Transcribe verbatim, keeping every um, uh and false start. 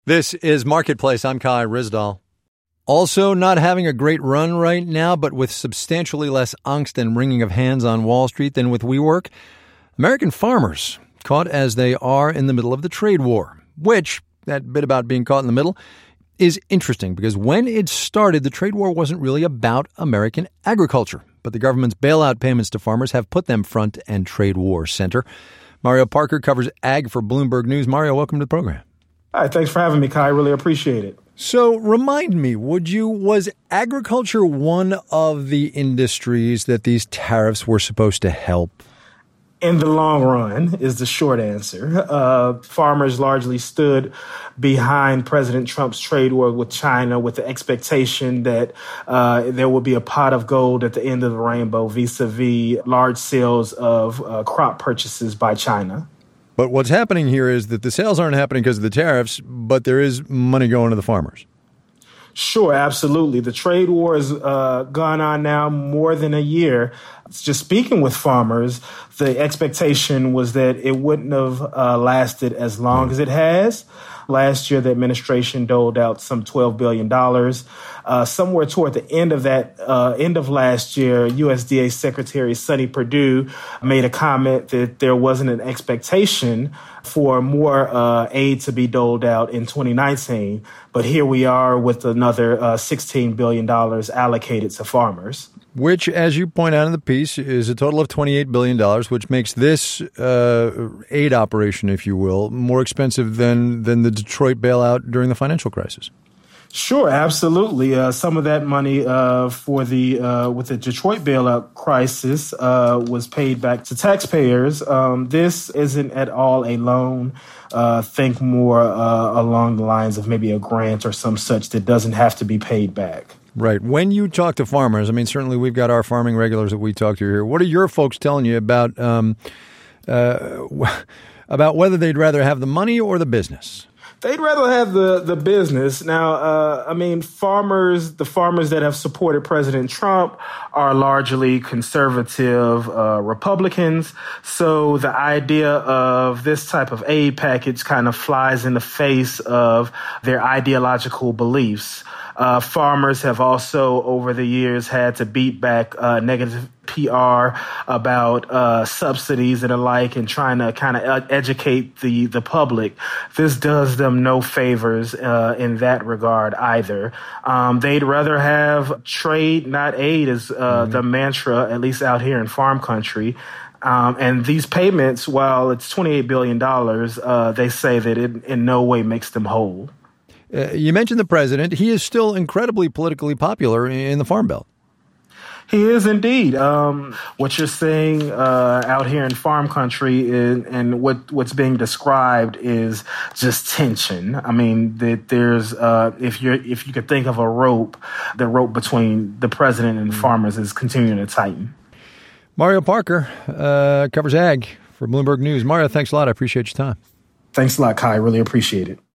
This is Marketplace. I'm Kai Ryssdal. Also not having a great run right now, but with substantially less angst and wringing of hands on Wall Street than with WeWork, American farmers, caught as they are in the middle of the trade war, which, that bit about being caught in the middle, is interesting because when it started, the trade war wasn't really about American agriculture, but the government's bailout payments to farmers have put them front and trade war center. Mario Parker covers ag for Bloomberg News. Mario, welcome to the program. Hi, thanks for having me, Kai. I really appreciate it. So remind me, would you, was agriculture one of the industries that these tariffs were supposed to help? In the long run is the short answer. Uh, farmers largely stood behind President Trump's trade war with China with the expectation that uh, there will be a pot of gold at the end of the rainbow vis-a-vis large sales of uh, crop purchases by China. But what's happening here is that the sales aren't happening because of the tariffs, but there is money going to the farmers. Sure, absolutely. The trade war has uh, gone on now more than a year. Just speaking with farmers, the expectation was that it wouldn't have uh, lasted as long as it has. Last year, the administration doled out some twelve billion dollars. Uh, somewhere toward the end of that, uh, end of last year, U S D A Secretary Sonny Perdue made a comment that there wasn't an expectation for more uh, aid to be doled out in twenty nineteen. But here we are with another uh, sixteen billion dollars allocated to farmers. Which, as you point out in the piece, is a total of twenty-eight billion dollars, which makes this uh, aid operation, if you will, more expensive than, than the Detroit bailout during the financial crisis. Sure, absolutely. Uh, some of that money uh, for the uh, with the Detroit bailout crisis uh, was paid back to taxpayers. Um, this isn't at all a loan. Uh, think more uh, along the lines of maybe a grant or some such that doesn't have to be paid back. Right. When you talk to farmers, I mean, certainly we've got our farming regulars that we talk to here. What are your folks telling you about um, uh, about whether they'd rather have the money or the business? They'd rather have the, the business. Now, uh, I mean, farmers, the farmers that have supported President Trump are largely conservative uh, Republicans. So the idea of this type of aid package kind of flies in the face of their ideological beliefs. Uh, farmers have also, over the years, had to beat back uh, negative P R about uh, subsidies and the like and trying to kind of educate the, the public. This does them no favors uh, in that regard either. Um, they'd rather have trade, not aid, is uh, mm-hmm. the mantra, at least out here in farm country. Um, and these payments, while it's twenty-eight billion dollars, uh, they say that it in no way makes them whole. Uh, you mentioned the president. He is still incredibly politically popular in the Farm Belt. He is indeed. Um, what you're seeing uh, out here in farm country is, and what, what's being described is just tension. I mean, that there's uh, if you if you could think of a rope, the rope between the president and the farmers is continuing to tighten. Mario Parker uh, covers ag for Bloomberg News. Mario, thanks a lot. I appreciate your time. Thanks a lot, Kai. I really appreciate it.